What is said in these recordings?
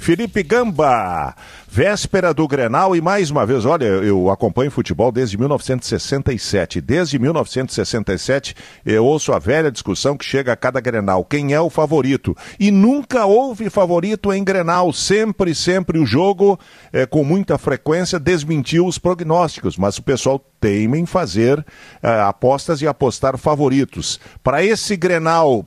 Felipe Gamba. Véspera do Grenal e mais uma vez, olha, eu acompanho futebol desde 1967. Desde 1967 eu ouço a velha discussão que chega a cada Grenal. Quem é o favorito? E nunca houve favorito em Grenal. Sempre o jogo, com muita frequência, desmentiu os prognósticos. Mas o pessoal teima em fazer apostas e apostar favoritos. Para esse Grenal,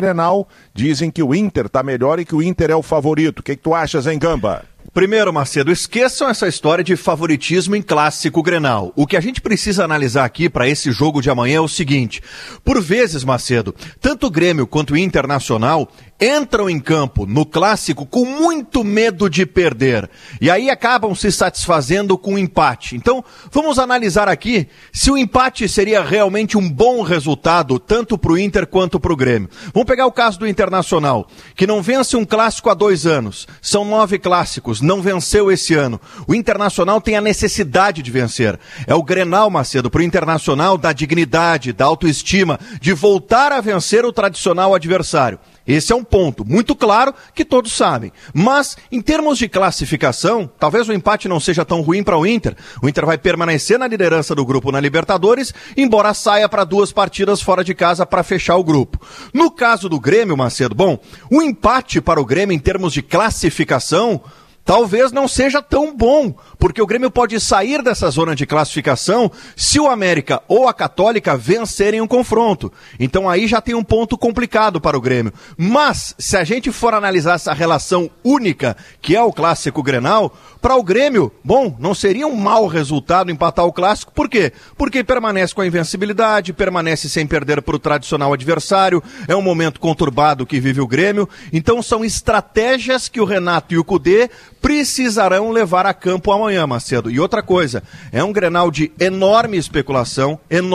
dizem que o Inter está melhor e que o Inter é o favorito. O que tu achas, hein, Gamba? Primeiro, Macedo, esqueçam essa história de favoritismo em clássico Grenal. O que a gente precisa analisar aqui para esse jogo de amanhã é o seguinte. Por vezes, Macedo, tanto o Grêmio quanto o Internacional entram em campo no clássico com muito medo de perder. E aí acabam se satisfazendo com o empate. Então, vamos analisar aqui se o empate seria realmente um bom resultado, tanto para o Inter quanto para o Grêmio. Vamos pegar o caso do Internacional, que não vence um clássico há 2 anos. São 9 clássicos, não venceu esse ano. O Internacional tem a necessidade de vencer. É o Grenal, Macedo, para o Internacional da dignidade, da autoestima, de voltar a vencer o tradicional adversário. Esse é um ponto muito claro que todos sabem. Mas, em termos de classificação, talvez o empate não seja tão ruim para o Inter. O Inter vai permanecer na liderança do grupo na Libertadores, embora saia para 2 partidas fora de casa para fechar o grupo. No caso do Grêmio, Macedo, o empate para o Grêmio em termos de classificação talvez não seja tão bom, porque o Grêmio pode sair dessa zona de classificação se o América ou a Católica vencerem um confronto. Então aí já tem um ponto complicado para o Grêmio. Mas, se a gente for analisar essa relação única, que é o clássico Grenal, para o Grêmio, não seria um mau resultado empatar o clássico. Por quê? Porque permanece com a invencibilidade, permanece sem perder para o tradicional adversário, é um momento conturbado que vive o Grêmio. Então são estratégias que o Renato e o Cudê precisarão levar a campo amanhã, Macedo. E outra coisa, é um Grenal de enorme especulação.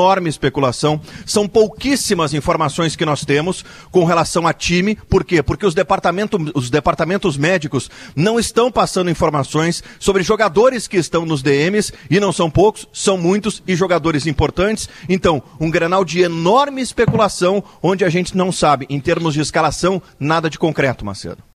São pouquíssimas informações que nós temos com relação a time. Por quê? Porque os departamentos médicos não estão passando informações sobre jogadores que estão nos DMs, e não são poucos, são muitos e jogadores importantes. Então, um Grenal de enorme especulação, onde a gente não sabe, em termos de escalação, nada de concreto, Macedo.